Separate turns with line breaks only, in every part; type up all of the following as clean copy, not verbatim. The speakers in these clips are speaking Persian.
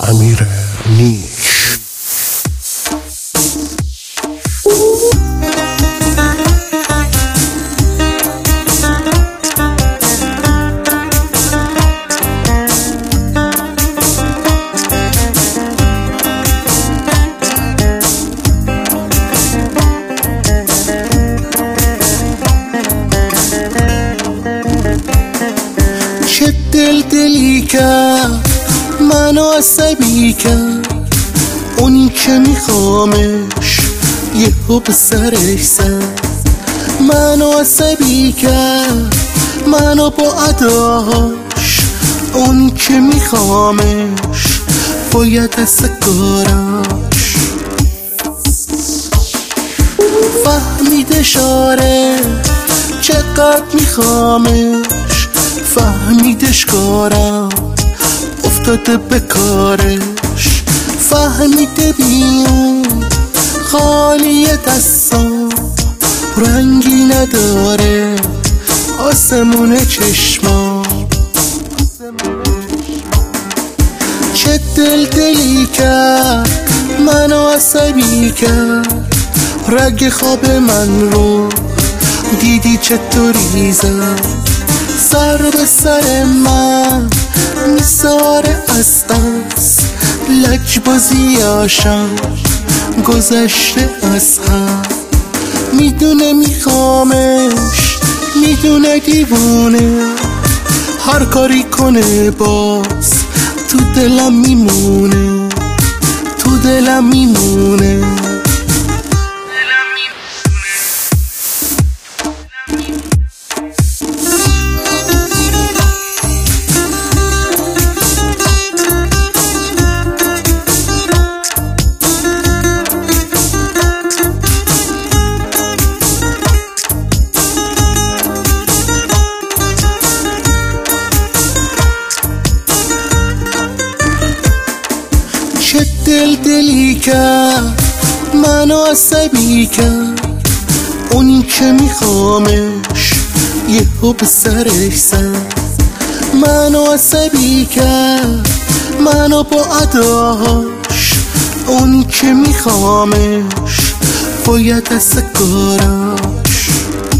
امیر نیک.
چه دلی کرد منو عصبی کرد، اونی که میخوامش یهو به سرش زد. منو عصبی کرد منو با اداش، اون که میخوامش باید از کاراش. فهمیدش آره چقدر میخوامش، فهمیدش کارم افتاده به کارش. فهمیده بیون خالی دستم رنگی نداره آسمون چشمام. چه دلی کرد منو عصبی کرد، رگ خواب من رو دیدی چطوری زد. سر به سر من میساره از قصد، لجبازیاشم گذشته از هم. میدونه میخوامش، میدونه دیوونه، هر کاری کنه باز تو دلم میمونه، تو دلم میمونه. چه دلی کرد منو عصبی کرد، اونی که میخوامش یهو به سرش زد. منو عصبی کرد منو با اداش، اونی که میخوامش باید از کاراش.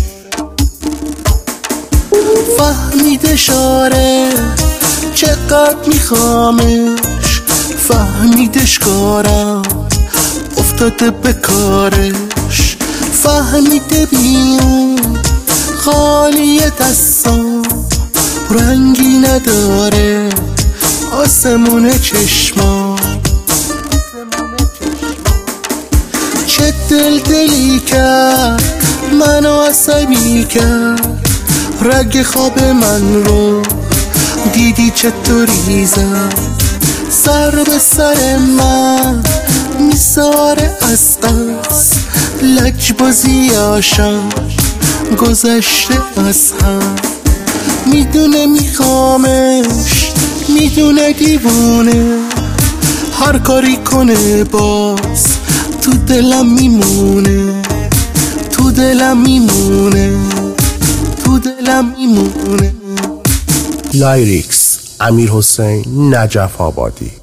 فهمیدش آره چقدر میخوامش، فهمیدش کارم افتاده به کارش. فهمیده بیون خالی دستم رنگی نداره آسمون چشمام. چه دلی کرد منو عصبی کرد، رگ خواب من رو دیدی چطوری زد. سر به سر من میساره از قصد، لجبازیاشم گذشته از هم. میدونه میخوامش، میدونه دیوونه، هر کاری کنه باز تو دلم میمونه، تو دلم میمونه، تو دلم میمونه.
لایریکس امیرحسین نجف آبادی.